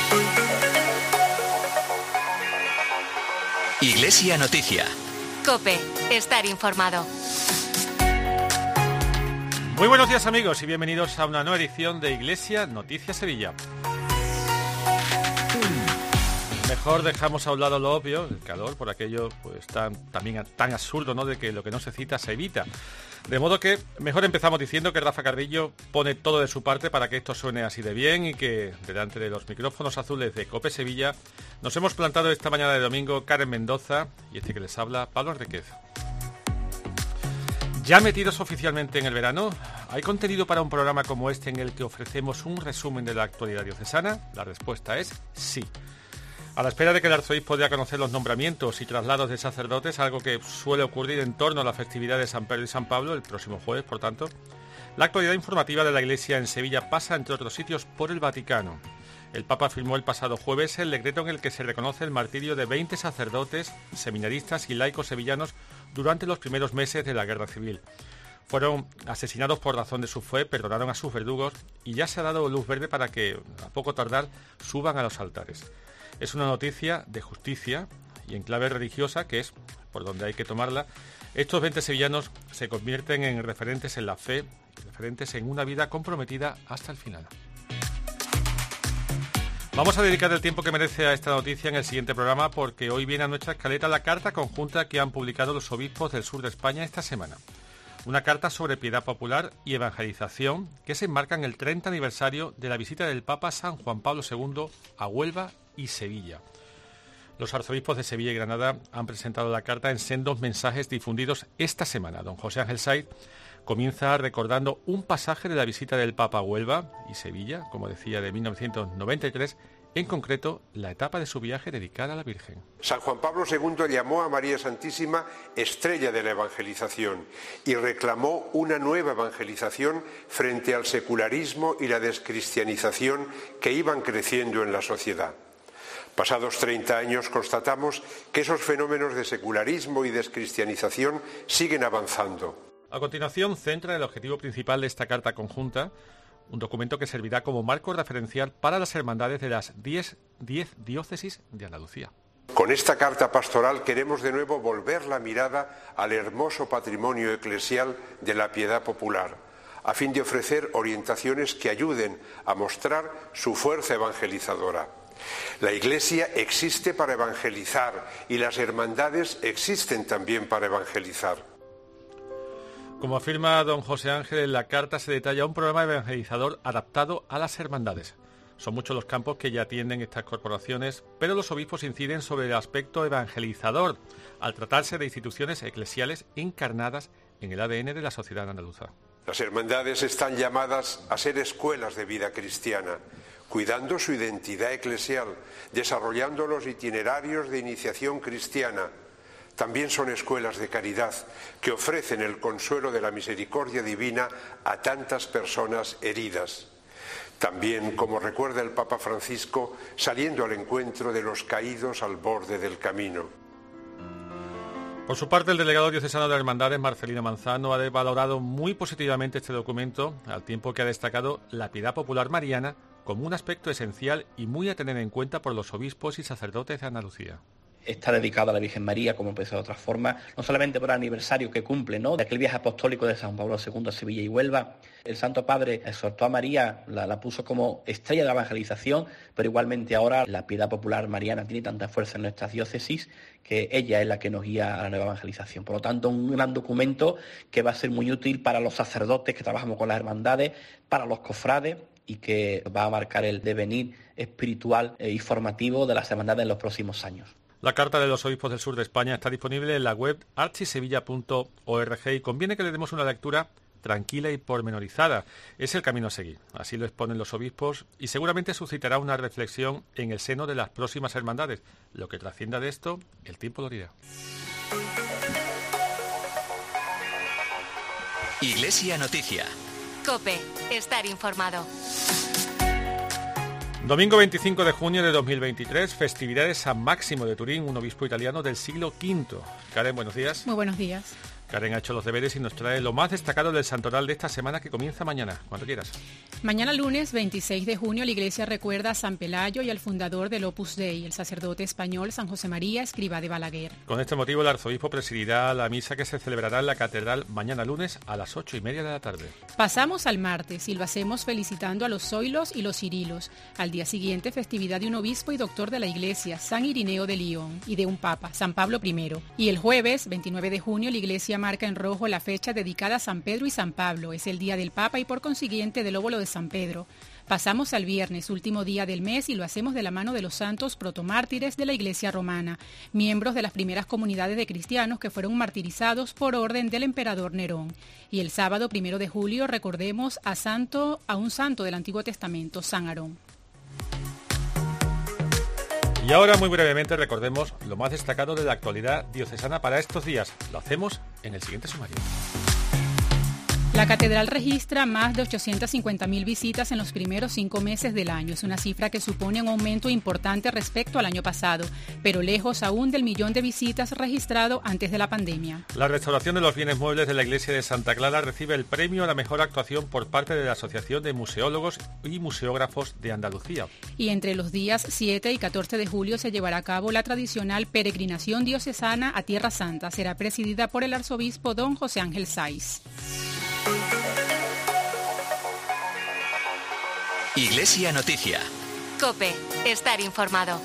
Iglesia Noticia. COPE. Estar informado. Muy buenos días, amigos, y bienvenidos a una nueva edición de Iglesia Noticia Sevilla. Mejor dejamos a un lado lo obvio, el calor, por aquello pues tan absurdo, ¿no?, de que lo que no se cita se evita. De modo que mejor empezamos diciendo que Rafa Carrillo pone todo de su parte para que esto suene así de bien y que delante de los micrófonos azules de COPE Sevilla nos hemos plantado esta mañana de domingo Karen Mendoza y este que les habla, Pablo Enríquez. ¿Ya metidos oficialmente en el verano? ¿Hay contenido para un programa como este en el que ofrecemos un resumen de la actualidad diocesana? La respuesta es sí. A la espera de que el arzobispo dé a conocer los nombramientos y traslados de sacerdotes, algo que suele ocurrir en torno a la festividad de San Pedro y San Pablo, el próximo jueves, por tanto, la actualidad informativa de la Iglesia en Sevilla pasa, entre otros sitios, por el Vaticano. El Papa firmó el pasado jueves el decreto en el que se reconoce el martirio de 20 sacerdotes, seminaristas y laicos sevillanos durante los primeros meses de la Guerra Civil. Fueron asesinados por razón de su fe, perdonaron a sus verdugos y ya se ha dado luz verde para que, a poco tardar, suban a los altares. Es una noticia de justicia y en clave religiosa, que es por donde hay que tomarla. Estos 20 sevillanos se convierten en referentes en la fe, referentes en una vida comprometida hasta el final. Vamos a dedicar el tiempo que merece a esta noticia en el siguiente programa, porque hoy viene a nuestra escaleta la carta conjunta que han publicado los obispos del sur de España esta semana. Una carta sobre piedad popular y evangelización que se enmarca en el 30 aniversario de la visita del Papa San Juan Pablo II a Huelva y Sevilla. Los arzobispos de Sevilla y Granada han presentado la carta en sendos mensajes difundidos esta semana. Don José Ángel Saiz comienza recordando un pasaje de la visita del Papa a Huelva y Sevilla, como decía, de 1993, en concreto la etapa de su viaje dedicada a la Virgen. San Juan Pablo II llamó a María Santísima estrella de la evangelización y reclamó una nueva evangelización frente al secularismo y la descristianización que iban creciendo en la sociedad. Pasados 30 años constatamos que esos fenómenos de secularismo y descristianización siguen avanzando. A continuación, centra el objetivo principal de esta carta conjunta, un documento que servirá como marco referencial para las hermandades de las 10 diócesis de Andalucía. Con esta carta pastoral queremos de nuevo volver la mirada al hermoso patrimonio eclesial de la piedad popular, a fin de ofrecer orientaciones que ayuden a mostrar su fuerza evangelizadora. La Iglesia existe para evangelizar y las hermandades existen también para evangelizar. Como afirma don José Ángel, en la carta se detalla un programa evangelizador adaptado a las hermandades. Son muchos los campos que ya atienden estas corporaciones, pero los obispos inciden sobre el aspecto evangelizador, al tratarse de instituciones eclesiales encarnadas en el ADN de la sociedad andaluza. Las hermandades están llamadas a ser escuelas de vida cristiana, cuidando su identidad eclesial, desarrollando los itinerarios de iniciación cristiana. También son escuelas de caridad que ofrecen el consuelo de la misericordia divina a tantas personas heridas. También, como recuerda el Papa Francisco, saliendo al encuentro de los caídos al borde del camino. Por su parte, el delegado diocesano de Hermandades, Marcelino Manzano, ha valorado muy positivamente este documento, al tiempo que ha destacado la piedad popular mariana como un aspecto esencial y muy a tener en cuenta por los obispos y sacerdotes de Andalucía. Está dedicado a la Virgen María, como empezó de otra forma, no solamente por el aniversario que cumple, ¿no?, de aquel viaje apostólico de San Pablo II a Sevilla y Huelva. El Santo Padre exhortó a María, la puso como estrella de la evangelización, pero igualmente ahora la piedad popular mariana tiene tanta fuerza en nuestras diócesis que ella es la que nos guía a la nueva evangelización. Por lo tanto, un gran documento que va a ser muy útil para los sacerdotes que trabajamos con las hermandades, para los cofrades, y que va a marcar el devenir espiritual y formativo de las hermandades en los próximos años. La carta de los obispos del sur de España está disponible en la web archisevilla.org y conviene que le demos una lectura tranquila y pormenorizada. Es el camino a seguir. Así lo exponen los obispos y seguramente suscitará una reflexión en el seno de las próximas hermandades. Lo que trascienda de esto, el tiempo lo dirá. Iglesia Noticia. COPE. Estar informado. Domingo 25 de junio de 2023, festividades San Máximo de Turín, un obispo italiano del siglo V. Karen, buenos días. Muy buenos días. Karen ha hecho los deberes y nos trae lo más destacado del santoral de esta semana que comienza mañana, cuando quieras. Mañana lunes 26 de junio la Iglesia recuerda a San Pelayo y al fundador del Opus Dei, el sacerdote español San José María Escrivá de Balaguer. Con este motivo el arzobispo presidirá la misa que se celebrará en la catedral mañana lunes a las 8:30 de la tarde. Pasamos al martes y lo hacemos felicitando a los Zoilos y los Cirilos. Al día siguiente festividad de un obispo y doctor de la Iglesia, San Irineo de Lyon, y de un papa, San Pablo I. Y el jueves 29 de junio la Iglesia marca en rojo la fecha dedicada a San Pedro y San Pablo. Es el día del Papa y por consiguiente del óvulo de San Pedro. Pasamos al viernes, último día del mes, y lo hacemos de la mano de los santos protomártires de la Iglesia romana, miembros de las primeras comunidades de cristianos que fueron martirizados por orden del emperador Nerón. Y el sábado 1 de julio recordemos a un santo del Antiguo Testamento, San Aarón. Y ahora, muy brevemente, recordemos lo más destacado de la actualidad diocesana para estos días. Lo hacemos en el siguiente sumario. La catedral registra más de 850.000 visitas en los primeros 5 meses del año. Es una cifra que supone un aumento importante respecto al año pasado, pero lejos aún del 1.000.000 de visitas registrado antes de la pandemia. La restauración de los bienes muebles de la iglesia de Santa Clara recibe el premio a la mejor actuación por parte de la Asociación de Museólogos y Museógrafos de Andalucía. Y entre los días 7 y 14 de julio se llevará a cabo la tradicional peregrinación diocesana a Tierra Santa. Será presidida por el arzobispo don José Ángel Saiz. Iglesia Noticia. COPE. Estar informado.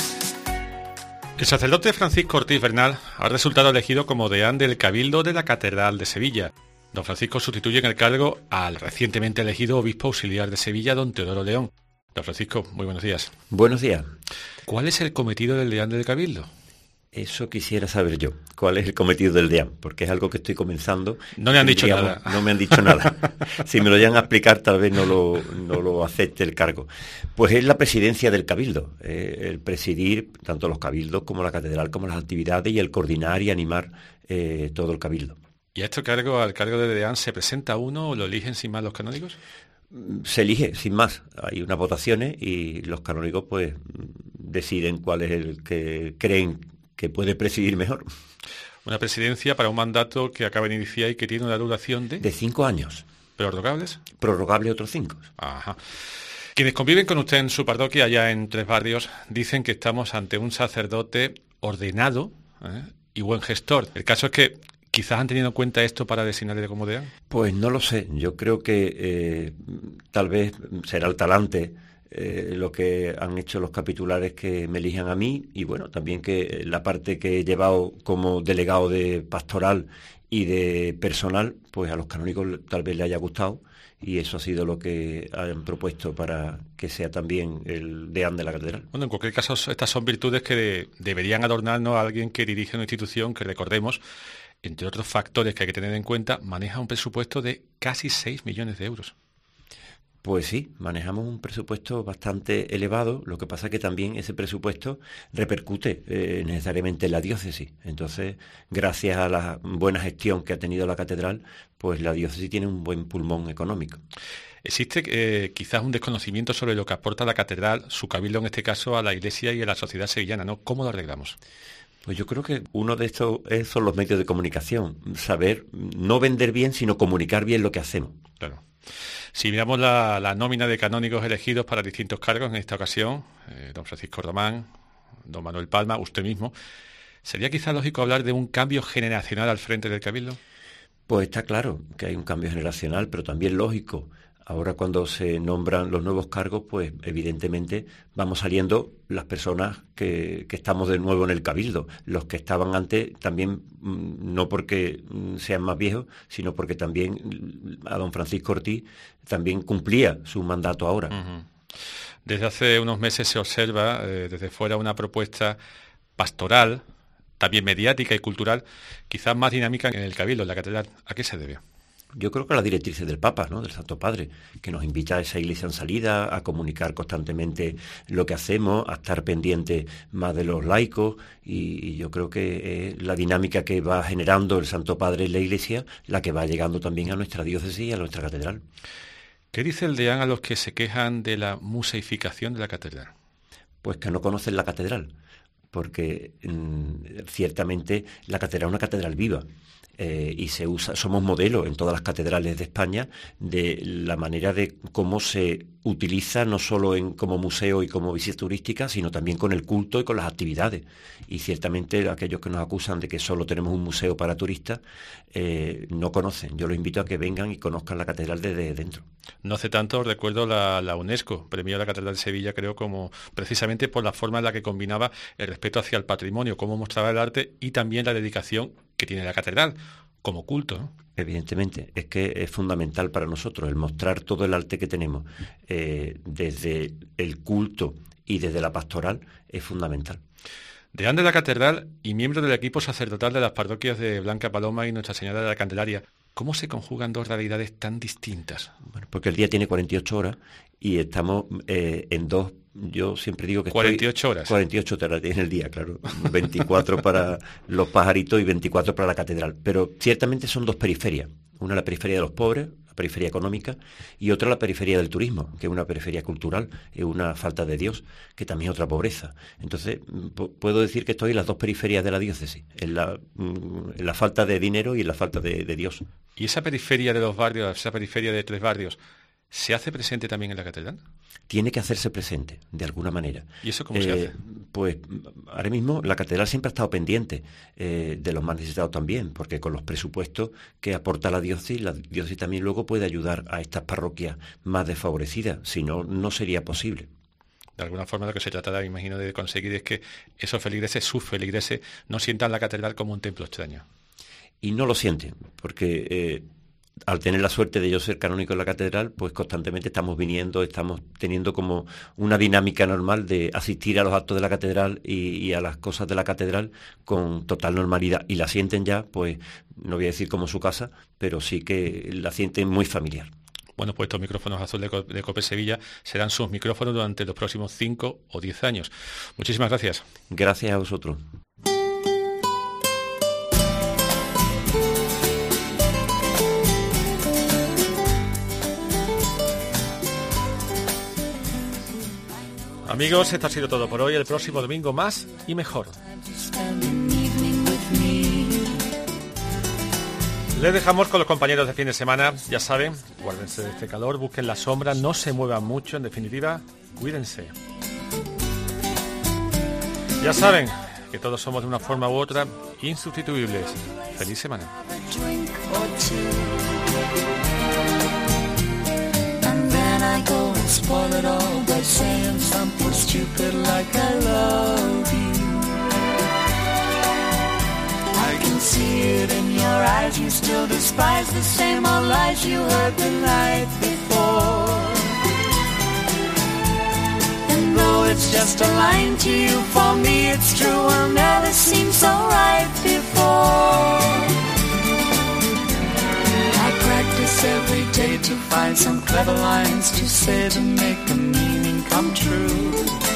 El sacerdote Francisco Ortiz Bernal ha resultado elegido como deán del Cabildo de la Catedral de Sevilla. Don Francisco sustituye en el cargo al recientemente elegido obispo auxiliar de Sevilla, don Teodoro León. Don Francisco, muy buenos días. Buenos días. ¿Cuál es el cometido del deán del Cabildo? Eso quisiera saber yo. ¿Cuál es el cometido del deán? Porque es algo que estoy comenzando. No le han dicho nada. No me han dicho nada. Si me lo llegan a explicar, tal vez no lo acepte el cargo. Pues es la presidencia del Cabildo. El presidir tanto los cabildos como la catedral, como las actividades y el coordinar y animar todo el Cabildo. ¿Y a este cargo, al cargo de deán, se presenta uno o lo eligen sin más los canónigos? Se elige, sin más. Hay unas votaciones y los canónigos pues deciden cuál es el que creen que puede presidir mejor. Una presidencia para un mandato que acaba de iniciar y que tiene una duración de 5 años. ¿Prorrogables? Prorrogable otros 5. Ajá. Quienes conviven con usted en su parroquia, allá en Tres Barrios, dicen que estamos ante un sacerdote ordenado y buen gestor. El caso es que quizás han tenido en cuenta esto para designarle como deán. Pues no lo sé. Yo creo que tal vez será el talante lo que han hecho los capitulares que me elijan a mí, y bueno, también que la parte que he llevado como delegado de pastoral y de personal, pues a los canónigos tal vez les haya gustado, y eso ha sido lo que han propuesto para que sea también el deán de la catedral. Bueno, en cualquier caso, estas son virtudes que deberían adornarnos a alguien que dirige una institución que, recordemos, entre otros factores que hay que tener en cuenta, maneja un presupuesto de casi 6 millones de euros. Pues sí, manejamos un presupuesto bastante elevado, lo que pasa es que también ese presupuesto repercute necesariamente en la diócesis. Entonces, gracias a la buena gestión que ha tenido la catedral, pues la diócesis tiene un buen pulmón económico. Existe quizás un desconocimiento sobre lo que aporta la catedral, su cabildo en este caso, a la iglesia y a la sociedad sevillana, ¿no? ¿Cómo lo arreglamos? Pues yo creo que uno de estos son los medios de comunicación, saber no vender bien, sino comunicar bien lo que hacemos. Claro. Si miramos la nómina de canónigos elegidos para distintos cargos en esta ocasión, don Francisco Román, don Manuel Palma, usted mismo, ¿sería quizá lógico hablar de un cambio generacional al frente del Cabildo? Pues está claro que hay un cambio generacional, pero también lógico. Ahora cuando se nombran los nuevos cargos, pues evidentemente vamos saliendo las personas que estamos de nuevo en el Cabildo. Los que estaban antes también, no porque sean más viejos, sino porque también a don Francisco Ortiz también cumplía su mandato ahora. Uh-huh. Desde hace unos meses se observa desde fuera una propuesta pastoral, también mediática y cultural, quizás más dinámica en el Cabildo, en la catedral. ¿A qué se debe? Yo creo que las directrices del Papa, ¿no?, del Santo Padre, que nos invita a esa iglesia en salida, a comunicar constantemente lo que hacemos, a estar pendiente más de los laicos, y yo creo que la dinámica que va generando el Santo Padre en la iglesia, la que va llegando también a nuestra diócesis y a nuestra catedral. ¿Qué dice el deán a los que se quejan de la museificación de la catedral? Pues que no conocen la catedral, porque ciertamente la catedral es una catedral viva. Y somos modelo en todas las catedrales de España de la manera de cómo se utiliza no solo como museo y como visita turística, sino también con el culto y con las actividades. Y ciertamente aquellos que nos acusan de que solo tenemos un museo para turistas no conocen. Yo los invito a que vengan y conozcan la catedral desde dentro. No hace tanto recuerdo la UNESCO premió la Catedral de Sevilla, creo, como precisamente por la forma en la que combinaba el respeto hacia el patrimonio, cómo mostraba el arte y también la dedicación que tiene la catedral como culto, ¿no? Evidentemente, es que es fundamental para nosotros el mostrar todo el arte que tenemos desde el culto y desde la pastoral, es fundamental. Deán de la Catedral y miembro del equipo sacerdotal de las parroquias de Blanca Paloma y Nuestra Señora de la Candelaria, ¿cómo se conjugan dos realidades tan distintas? Bueno, porque el día tiene 48 horas y estamos en dos. Yo siempre digo que 48 horas. 48 horas en el día, claro. 24 para los pajaritos y 24 para la catedral. Pero ciertamente son dos periferias. Una la periferia de los pobres, la periferia económica, y otra la periferia del turismo, que es una periferia cultural, es una falta de Dios, que también es otra pobreza. Entonces, puedo decir que estoy en las dos periferias de la diócesis, en la falta de dinero y en la falta de Dios. ¿Y esa periferia de los barrios, esa periferia de 3 barrios, se hace presente también en la catedral? Tiene que hacerse presente, de alguna manera. ¿Y eso cómo se hace? Pues ahora mismo la catedral siempre ha estado pendiente de los más necesitados también, porque con los presupuestos que aporta la diócesis también luego puede ayudar a estas parroquias más desfavorecidas, si no, no sería posible. De alguna forma lo que se trata, me imagino, de conseguir es que esos feligreses, sus feligreses, no sientan la catedral como un templo extraño. Y no lo sienten, porque al tener la suerte de yo ser canónico en la catedral, pues constantemente estamos viniendo, estamos teniendo como una dinámica normal de asistir a los actos de la catedral y a las cosas de la catedral con total normalidad. Y la sienten ya, pues no voy a decir como su casa, pero sí que la sienten muy familiar. Bueno, pues estos micrófonos azules de COPE Sevilla serán sus micrófonos durante los próximos 5 o 10 años. Muchísimas gracias. Gracias a vosotros. Amigos, esto ha sido todo por hoy. El próximo domingo más y mejor. Les dejamos con los compañeros de fin de semana. Ya saben, guárdense de este calor, busquen la sombra, no se muevan mucho. En definitiva, cuídense. Ya saben que todos somos de una forma u otra insustituibles. Feliz semana. I go and spoil it all by saying something stupid like I love you. I can see it in your eyes, you still despise the same old lies you heard the night before. And though it's just a line to you, for me it's true, will never seem so right before. Practice every day to find some clever lines to say to make the meaning come true.